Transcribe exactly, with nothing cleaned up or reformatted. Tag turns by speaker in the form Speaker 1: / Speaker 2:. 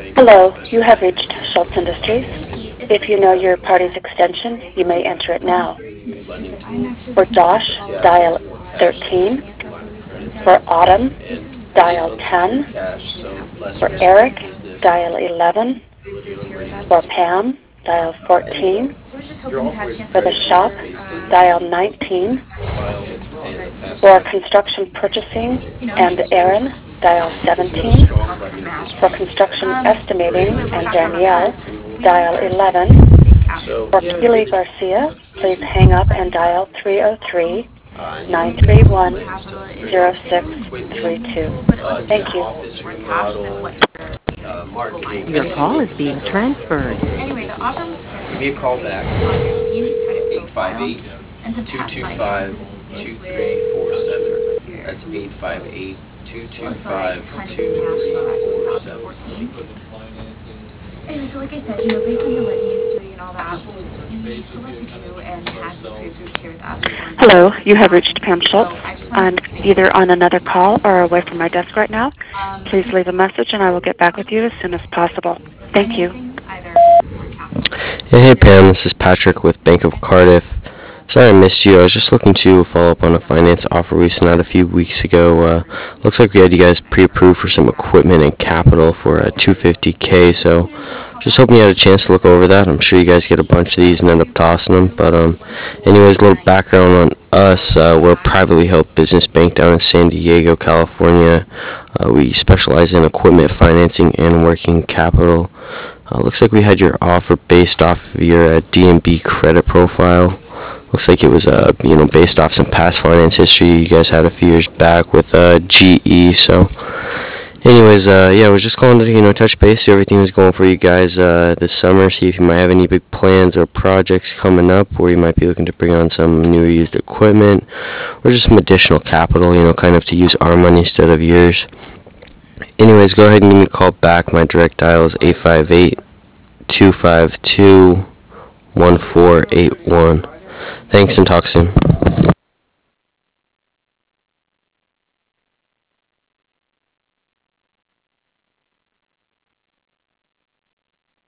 Speaker 1: Hello, you have reached Schultz Industries. If you know your party's extension, you may enter it now. For Josh, dial thirteen. For Autumn, dial ten. For Eric, dial eleven. For Pam, dial fourteen. For the shop, dial nineteen. For construction purchasing and Aaron, dial seventeen. For construction estimating and Danielle, dial eleven. For Keely Garcia, please hang up and dial three oh three, nine three one, zero six three two. Thank you.
Speaker 2: Your call is being transferred.
Speaker 3: Give me a call back. eight five eight, two two five, two three four seven. That's eight five eight, two two five, two three four seven.
Speaker 4: Anyway, so like I said, you know, based on the letting history and all that, we selected you and had the producers here with us.
Speaker 1: Hello, you have reached Pam Schultz. I'm either on another call or away from my desk right now. Please leave a message and I will get back with you as soon as possible. Thank you.
Speaker 5: Yeah, hey Pam, this is Patrick with Bank of Cardiff. Sorry I missed you. I was just looking to follow up on a finance offer we sent out a few weeks ago. Uh, looks like we had you guys pre-approved for some equipment and capital for uh, two hundred fifty K. So just hoping you had a chance to look over that. I'm sure you guys get a bunch of these and end up tossing them. But um, anyways, a little background on us. Uh, we're a privately held business bank down in San Diego, California. Uh, we specialize in equipment financing and working capital. Uh, looks like we had your offer based off of your uh, D N B credit profile. Looks like it was, uh, you know, based off some past finance history you guys had a few years back with uh, G E. So, anyways, uh, yeah, I was just calling to, you know, touch base, see everything was going for you guys uh, this summer, see if you might have any big plans or projects coming up where you might be looking to bring on some new or used equipment or just some additional capital, you know, kind of to use our money instead of yours. Anyways, go ahead and give me a call back. My direct dial is eight five eight, two five two, one four eight one. Thanks and talk soon.